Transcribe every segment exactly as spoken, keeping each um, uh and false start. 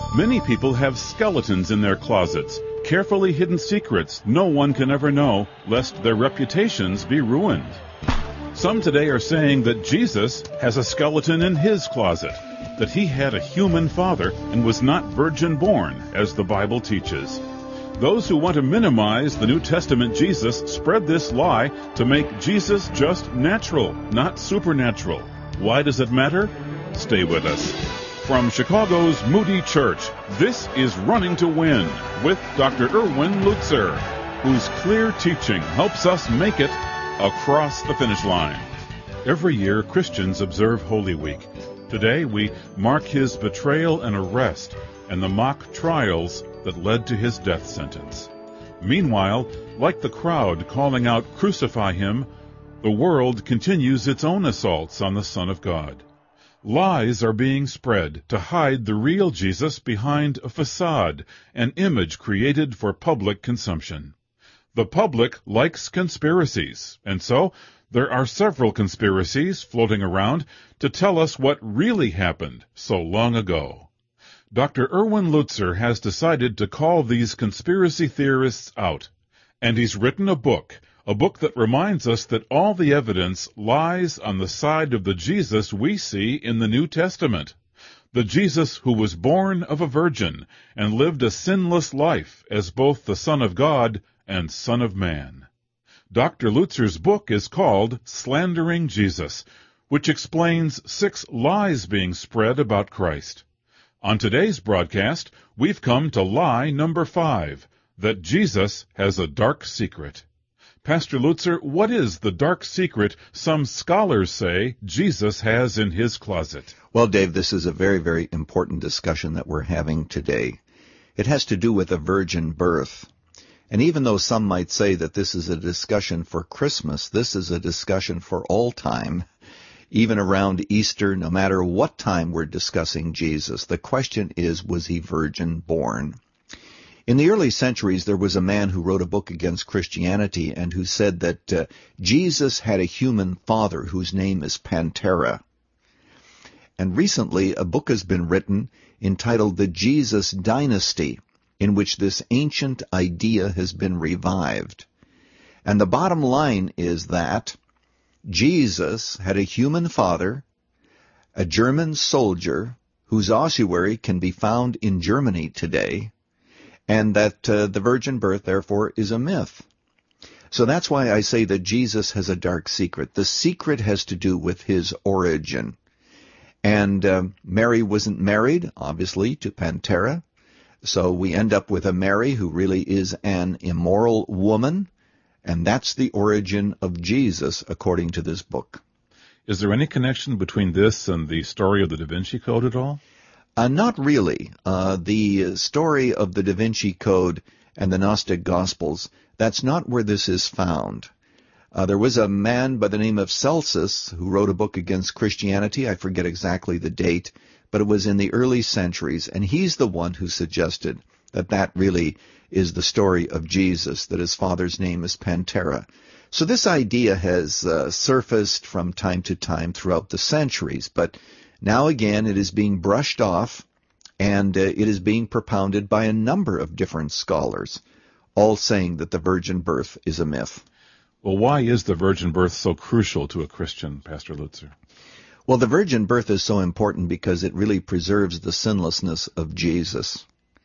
Many people have skeletons in their closets, carefully hidden secrets no one can ever know, lest their reputations be ruined. Some today are saying that Jesus has a skeleton in his closet, that he had a human father and was not virgin born, as the Bible teaches. Those who want to minimize the New Testament Jesus spread this lie to make Jesus just natural, not supernatural. Why does it matter? Stay with us. From Chicago's Moody Church, this is Running to Win with Doctor Erwin Lutzer, whose clear teaching helps us make it across the finish line. Every year, Christians observe Holy Week. Today, we mark his betrayal and arrest and the mock trials that led to his death sentence. Meanwhile, like the crowd calling out, "Crucify him," the world continues its own assaults on the Son of God. Lies are being spread to hide the real Jesus behind a facade, an image created for public consumption. The public likes conspiracies, and so there are several conspiracies floating around to tell us what really happened so long ago. Doctor Erwin Lutzer has decided to call these conspiracy theorists out, and he's written a book, a book that reminds us that all the evidence lies on the side of the Jesus we see in the New Testament, the Jesus who was born of a virgin and lived a sinless life as both the Son of God and Son of Man. Doctor Lutzer's book is called Slandering Jesus, which explains six lies being spread about Christ. On today's broadcast, we've come to lie number five, that Jesus has a dark secret. Pastor Lutzer, what is the dark secret some scholars say Jesus has in his closet? Well, Dave, this is a very, very important discussion that we're having today. It has to do with a virgin birth. And even though some might say that this is a discussion for Christmas, this is a discussion for all time, even around Easter, no matter what time we're discussing Jesus. The question is, was he virgin born? In the early centuries, there was a man who wrote a book against Christianity and who said that uh, Jesus had a human father whose name is Pantera. And recently, a book has been written entitled The Jesus Dynasty, in which this ancient idea has been revived. And the bottom line is that Jesus had a human father, a German soldier, whose ossuary can be found in Germany today, and that uh, the virgin birth, therefore, is a myth. So that's why I say that Jesus has a dark secret. The secret has to do with his origin. And uh, Mary wasn't married, obviously, to Pantera. So we end up with a Mary who really is an immoral woman, and that's the origin of Jesus, according to this book. Is there any connection between this and the story of the Da Vinci Code at all? Uh, not really. Uh, the story of the Da Vinci Code and the Gnostic Gospels, that's not where this is found. Uh, there was a man by the name of Celsus who wrote a book against Christianity. I forget exactly the date, but it was in the early centuries, and he's the one who suggested that that really is the story of Jesus, that his father's name is Pantera. So this idea has uh, surfaced from time to time throughout the centuries, but now again it is being brushed off, and uh, it is being propounded by a number of different scholars, all saying that the virgin birth is a myth. Well, why is the virgin birth so crucial to a Christian, Pastor Lutzer? Well, the virgin birth is so important because it really preserves the sinlessness of Jesus.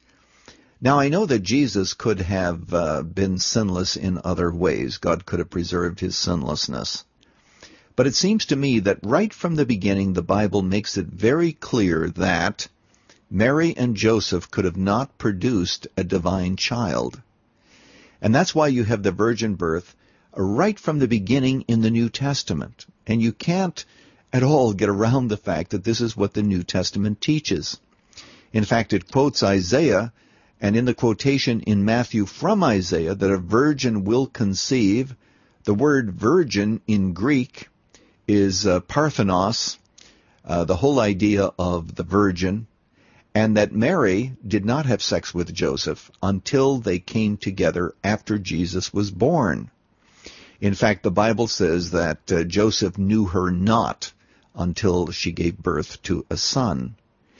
Now, I know that Jesus could have uh, been sinless in other ways. God could have preserved his sinlessness. But it seems to me that right from the beginning, the Bible makes it very clear that Mary and Joseph could have not produced a divine child. And that's why you have the virgin birth right from the beginning in the New Testament. And you can't at all get around the fact that this is what the New Testament teaches. In fact, it quotes Isaiah, and in the quotation in Matthew from Isaiah, that a virgin will conceive, the word virgin in Greek is uh, parthenos, uh, the whole idea of the virgin, and that Mary did not have sex with Joseph until they came together after Jesus was born. In fact, the Bible says that uh, Joseph knew her not until she gave birth to a son.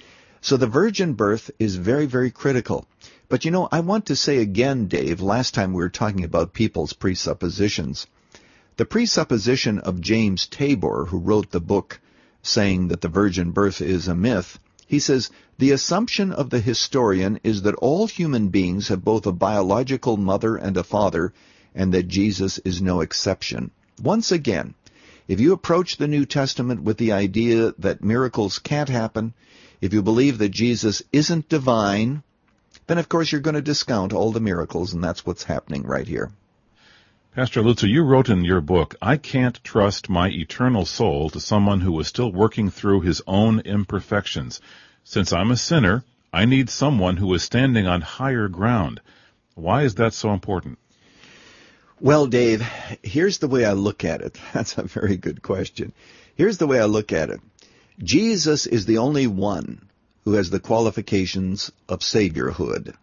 So the virgin birth is very, very critical. But you know, I want to say again, Dave, last time we were talking about people's presuppositions. The presupposition of James Tabor, who wrote the book saying that the virgin birth is a myth, he says, the assumption of the historian is that all human beings have both a biological mother and a father, and that Jesus is no exception. Once again, if you approach the New Testament with the idea that miracles can't happen, if you believe that Jesus isn't divine, then of course you're going to discount all the miracles, and that's what's happening right here. Pastor Lutzer, you wrote in your book, I can't trust my eternal soul to someone who is still working through his own imperfections. Since I'm a sinner, I need someone who is standing on higher ground. Why is that so important? Well, Dave, here's the way I look at it. That's a very good question. Here's the way I look at it. Jesus is the only one who has the qualifications of saviorhood.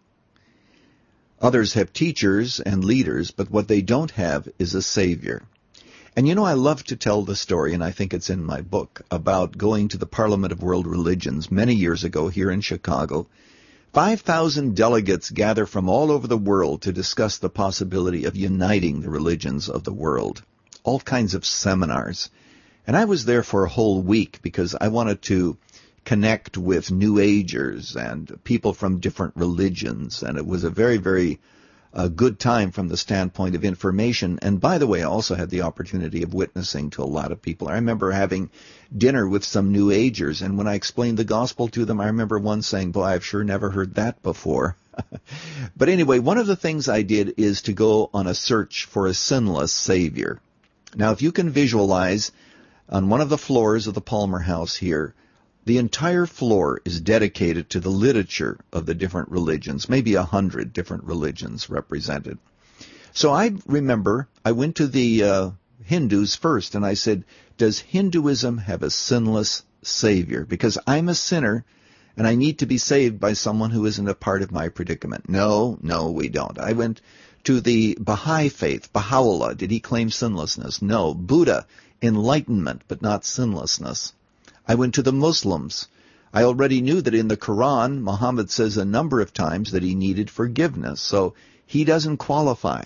Others have teachers and leaders, but what they don't have is a savior. And you know, I love to tell the story, and I think it's in my book, about going to the Parliament of World Religions many years ago here in Chicago. five thousand delegates gather from all over the world to discuss the possibility of uniting the religions of the world. All kinds of seminars. And I was there for a whole week because I wanted to connect with New Agers and people from different religions, and it was a very, very uh, good time from the standpoint of information. And by the way, I also had the opportunity of witnessing to a lot of people. I remember having dinner with some New Agers, and when I explained the gospel to them, I remember one saying, boy, I've sure never heard that before. But anyway, one of the things I did is to go on a search for a sinless Savior. Now, if you can visualize, on one of the floors of the Palmer House here, the entire floor is dedicated to the literature of the different religions, maybe a hundred different religions represented. So I remember I went to the uh, Hindus first, and I said, does Hinduism have a sinless Savior? Because I'm a sinner, and I need to be saved by someone who isn't a part of my predicament. No, no, we don't. I went to the Baha'i faith, Baha'u'llah. Did he claim sinlessness? No. Buddha, enlightenment, but not sinlessness. I went to the Muslims. I already knew that in the Quran, Muhammad says a number of times that he needed forgiveness, so he doesn't qualify.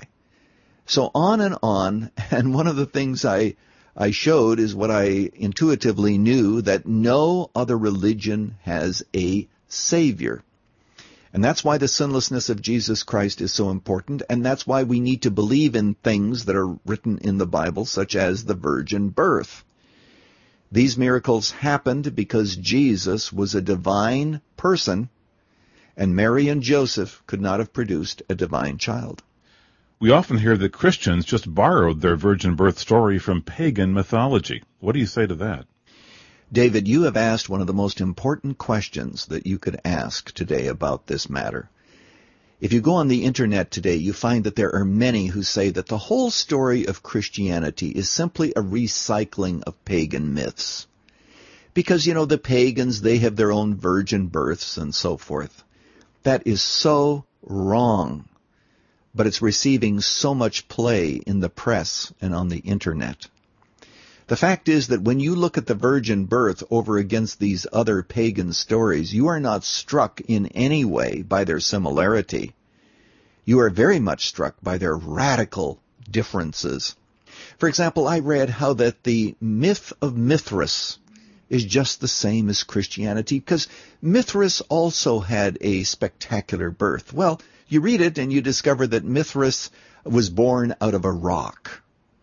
So on and on, and one of the things I, I showed is what I intuitively knew, that no other religion has a Savior. And that's why the sinlessness of Jesus Christ is so important, and that's why we need to believe in things that are written in the Bible, such as the virgin birth. These miracles happened because Jesus was a divine person, and Mary and Joseph could not have produced a divine child. We often hear that Christians just borrowed their virgin birth story from pagan mythology. What do you say to that? David, you have asked one of the most important questions that you could ask today about this matter. If you go on the internet today, you find that there are many who say that the whole story of Christianity is simply a recycling of pagan myths. Because, you know, the pagans, they have their own virgin births and so forth. That is so wrong. But it's receiving so much play in the press and on the internet. The fact is that when you look at the virgin birth over against these other pagan stories, you are not struck in any way by their similarity. You are very much struck by their radical differences. For example, I read how that the myth of Mithras is just the same as Christianity, because Mithras also had a spectacular birth. Well, you read it and you discover that Mithras was born out of a rock.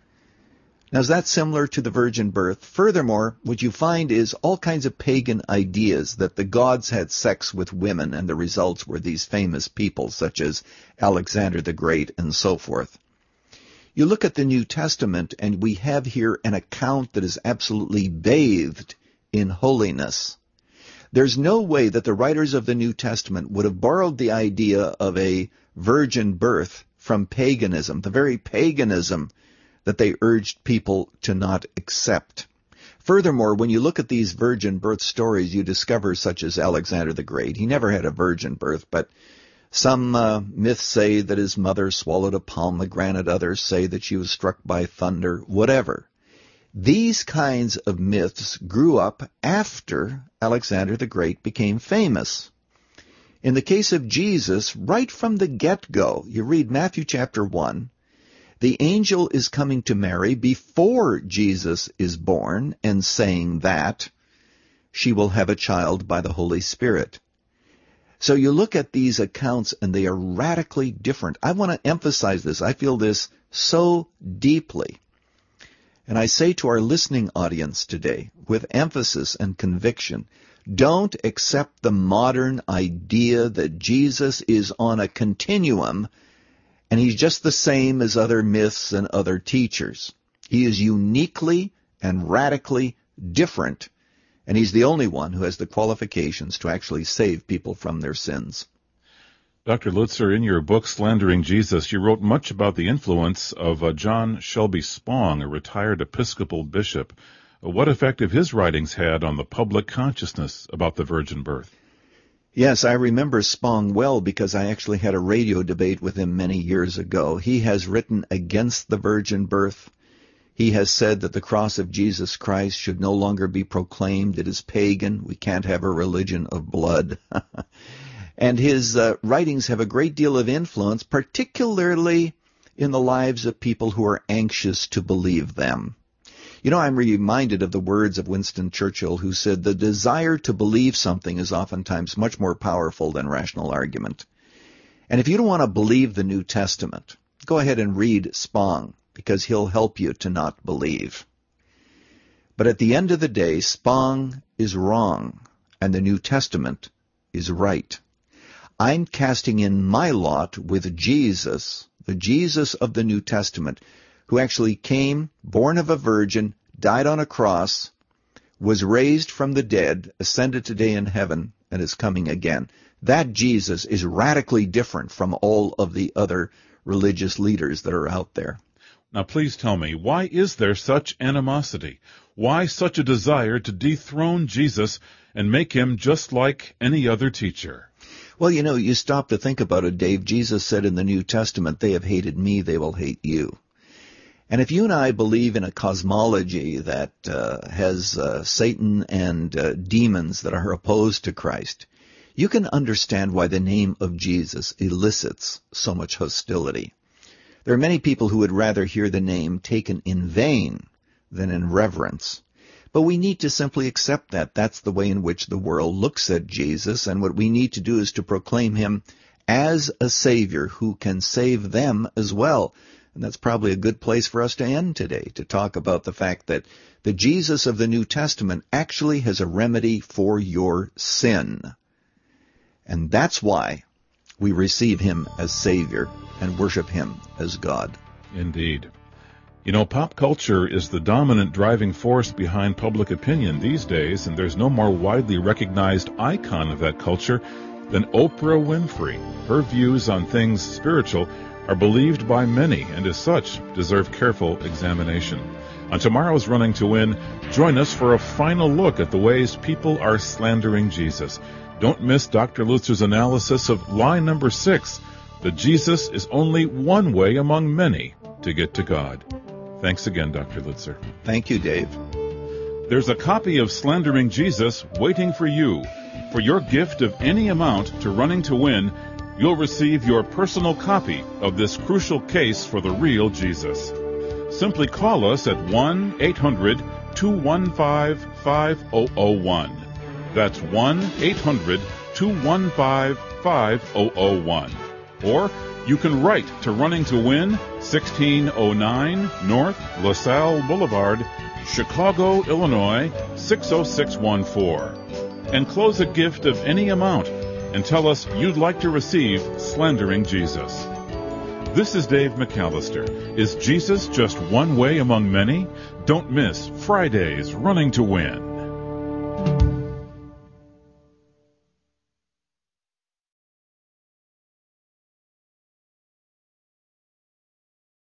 Now, is that similar to the virgin birth? Furthermore, what you find is all kinds of pagan ideas that the gods had sex with women, and the results were these famous people, such as Alexander the Great and so forth. You look at the New Testament, and we have here an account that is absolutely bathed in holiness. There's no way that the writers of the New Testament would have borrowed the idea of a virgin birth from paganism, the very paganism that they urged people to not accept. Furthermore, when you look at these virgin birth stories, you discover such as Alexander the Great. He never had a virgin birth, but some uh, myths say that his mother swallowed a pomegranate. Others say that she was struck by thunder. Whatever. These kinds of myths grew up after Alexander the Great became famous. In the case of Jesus, right from the get-go, you read Matthew chapter one, the angel is coming to Mary before Jesus is born and saying that she will have a child by the Holy Spirit. So you look at these accounts and they are radically different. I want to emphasize this. I feel this so deeply. And I say to our listening audience today, with emphasis and conviction, don't accept the modern idea that Jesus is on a continuum and he's just the same as other myths and other teachers. He is uniquely and radically different, and he's the only one who has the qualifications to actually save people from their sins. Doctor Lutzer, in your book, Slandering Jesus, you wrote much about the influence of uh, John Shelby Spong, a retired Episcopal bishop. Uh, what effect have his writings had on the public consciousness about the virgin birth? Yes, I remember Spong well because I actually had a radio debate with him many years ago. He has written against the virgin birth. He has said that the cross of Jesus Christ should no longer be proclaimed. It is pagan. We can't have a religion of blood. And his uh, writings have a great deal of influence, particularly in the lives of people who are anxious to believe them. You know, I'm reminded of the words of Winston Churchill, who said, the desire to believe something is oftentimes much more powerful than rational argument. And if you don't want to believe the New Testament, go ahead and read Spong, because he'll help you to not believe. But at the end of the day, Spong is wrong, and the New Testament is right. I'm casting in my lot with Jesus, the Jesus of the New Testament, who actually came, born of a virgin, died on a cross, was raised from the dead, ascended today in heaven, and is coming again. That Jesus is radically different from all of the other religious leaders that are out there. Now please tell me, why is there such animosity? Why such a desire to dethrone Jesus and make him just like any other teacher? Well, you know, you stop to think about it, Dave. Jesus said in the New Testament, they have hated me, they will hate you. And if you and I believe in a cosmology that uh, has uh, Satan and uh, demons that are opposed to Christ, you can understand why the name of Jesus elicits so much hostility. There are many people who would rather hear the name taken in vain than in reverence. But we need to simply accept that. That's the way in which the world looks at Jesus, and what we need to do is to proclaim him as a Savior who can save them as well. And that's probably a good place for us to end today, to talk about the fact that the Jesus of the New Testament actually has a remedy for your sin. And that's why we receive him as Savior and worship him as God. Indeed. You know, pop culture is the dominant driving force behind public opinion these days, and there's no more widely recognized icon of that culture than Oprah Winfrey. Her views on things spiritual are believed by many, and as such, deserve careful examination. On tomorrow's Running to Win, join us for a final look at the ways people are slandering Jesus. Don't miss Doctor Lutzer's analysis of lie number six, that Jesus is only one way among many to get to God. Thanks again, Doctor Lutzer. Thank you, Dave. There's a copy of Slandering Jesus waiting for you. For your gift of any amount to Running to Win, you'll receive your personal copy of this crucial case for the real Jesus. Simply call us at one eight hundred two one five five zero zero one. That's one eight hundred two one five five zero zero one. Or you can write to Running to Win, sixteen oh nine North LaSalle Boulevard, Chicago, Illinois, six oh six one four. Enclose a gift of any amount and tell us you'd like to receive Slandering Jesus. This is Dave McAllister. Is Jesus just one way among many? Don't miss Friday's Running to Win.